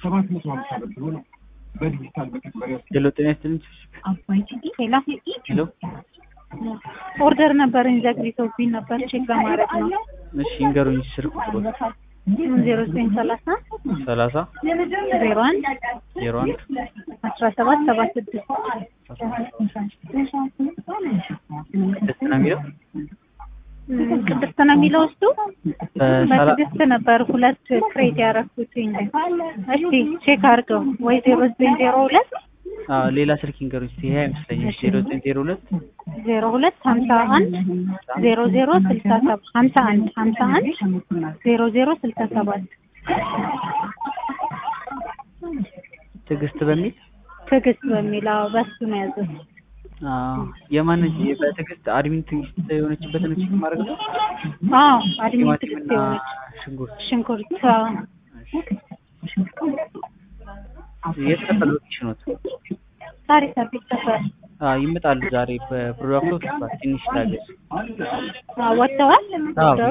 ሄሎ ጤና ይስጥልኝ። ሄሎ ኦርደር ነበር ዘግይቶብኝ ነበር ቼክ ለማድረግ ነው። እሺ እንገሩኝ ስልክ ቁጥሩ 0930 30 01 01 1776 ቅድስት ነው የሚለው እሱ በትዕግስት ነበር ሁለት ክሬት ያደረኩት። እሺ ቼክ አድርገው ወይ 0902 ሌላ ስልክ እንገሩኝ እስቲ። ይሄ አይመስለኝም። 0902 02 51 00 67 51 51 00 67 ትዕግስት በሚል በሱ ነው ያዘው። የማን በትዕግስት አድሚን ትዕግስት የሆነችበትን ቼክ ማድረግ ነው። አድሚን ትዕግስት የሆነች ሽንኩርት የት ነበር ሎኬሽኖት? ዛሬ ሰርቪስ ተፈር ይመጣሉ። ዛሬ በፕሮዳክቱ ተፈር ትንሽ ታገስ። ወጥተዋል። ደሩ